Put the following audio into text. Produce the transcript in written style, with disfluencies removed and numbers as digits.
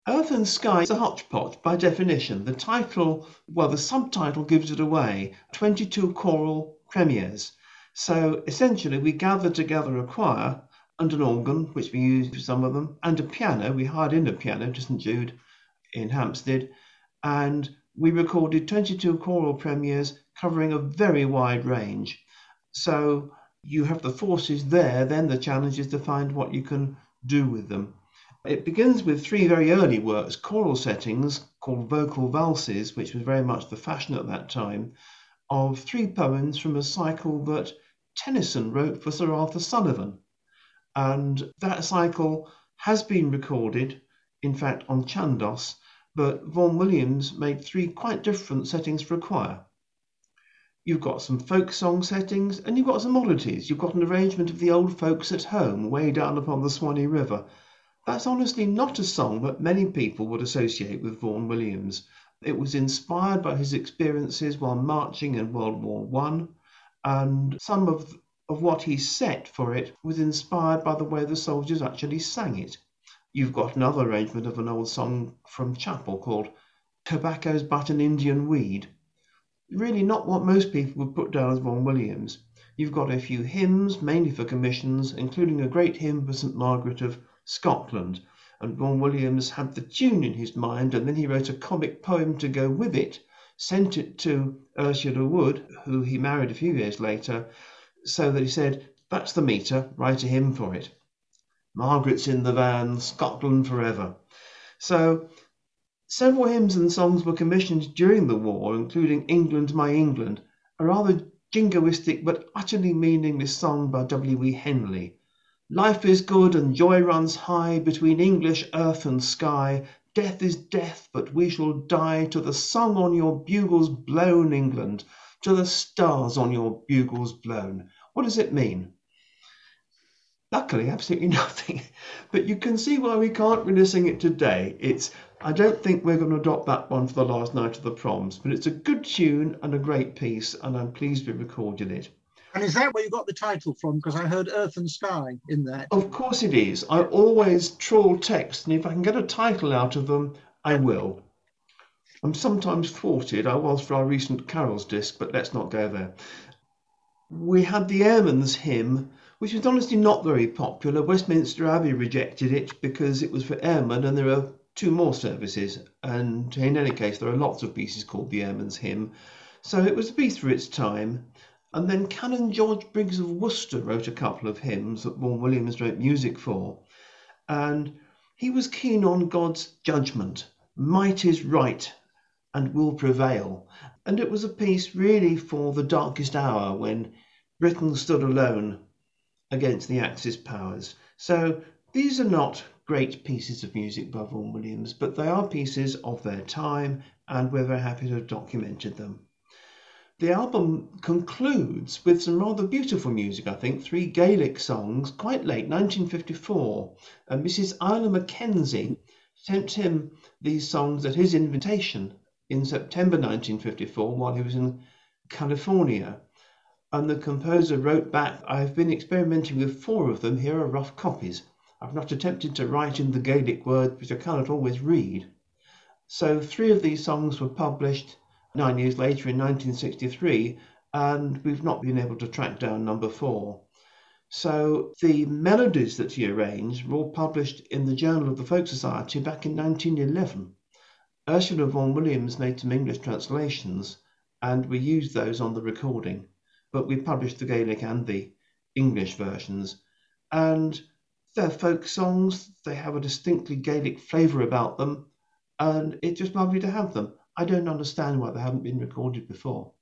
Earth and Sky is a hodgepodge by definition. The title, well, the subtitle gives it away, 22 choral premieres. So essentially, we gathered together a choir and an organ, which we used for some of them, and a piano. We hired in a piano to St Jude in Hampstead, and we recorded 22 choral premieres covering a very wide range. So you have the forces there, then the challenge is to find what you can do with them. It begins with three very early works, choral settings called vocal valses, which was very much the fashion at that time, of three poems from a cycle that Tennyson wrote for Sir Arthur Sullivan. And that cycle has been recorded, in fact, on Chandos, but Vaughan Williams made three quite different settings for a choir. You've got some folk song settings and you've got some oddities. You've got an arrangement of the old folks at home, way down upon the Swanee River. That's honestly not a song that many people would associate with Vaughan Williams. It was inspired by his experiences while marching in World War One, and some of what he set for it was inspired by the way the soldiers actually sang it. You've got another arrangement of an old song from Chapel called Tobacco's But an Indian Weed. Really not what most people would put down as Vaughan Williams. You've got a few hymns, mainly for commissions, including a great hymn for St Margaret of Scotland, and Vaughan Williams had the tune in his mind, and then he wrote a comic poem to go with it, sent it to Ursula Wood, who he married a few years later, so that he said, "That's the meter, write a hymn for it. Margaret's in the van, Scotland forever." So several hymns and songs were commissioned during the war, including England, My England, a rather jingoistic but utterly meaningless song by W.E. Henley. Life is good and joy runs high between English earth and sky. Death is death, but we shall die to the song on your bugles blown, England, to the stars on your bugles blown. What does it mean? Luckily, absolutely nothing. But you can see why we can't really sing it today. I don't think we're going to adopt that one for the last night of the proms, but it's a good tune and a great piece, and I'm pleased we recorded it. And is that where you got the title from? Because I heard Earth and Sky in that. Of course it is. I always trawl text, and if I can get a title out of them, I will. I'm sometimes thwarted. I was for our recent Carols disc, but let's not go there. We had the Airman's Hymn, which was honestly not very popular. Westminster Abbey rejected it because it was for airmen, and there are two more services. And in any case, there are lots of pieces called the Airman's Hymn. So it was a piece for its time. And then Canon George Briggs of Worcester wrote a couple of hymns that Vaughan Williams wrote music for. And he was keen on God's judgment. Might is right and will prevail. And it was a piece really for the darkest hour when Britain stood alone against the Axis powers. So these are not great pieces of music by Vaughan Williams, but they are pieces of their time, and we're very happy to have documented them. The album concludes with some rather beautiful music, I think, three Gaelic songs, quite late, 1954. And Mrs. Isla Mackenzie sent him these songs at his invitation in September 1954 while he was in California. And the composer wrote back, "I've been experimenting with four of them. Here are rough copies. I've not attempted to write in the Gaelic words, which I cannot always read." So three of these songs were published 9 years later in 1963, and we've not been able to track down number four. So the melodies that he arranged were all published in the Journal of the Folk Society back in 1911. Ursula Vaughan Williams made some English translations, and we used those on the recording, but we published the Gaelic and the English versions. And they're folk songs, they have a distinctly Gaelic flavour about them, and it's just lovely to have them. I don't understand why they haven't been recorded before.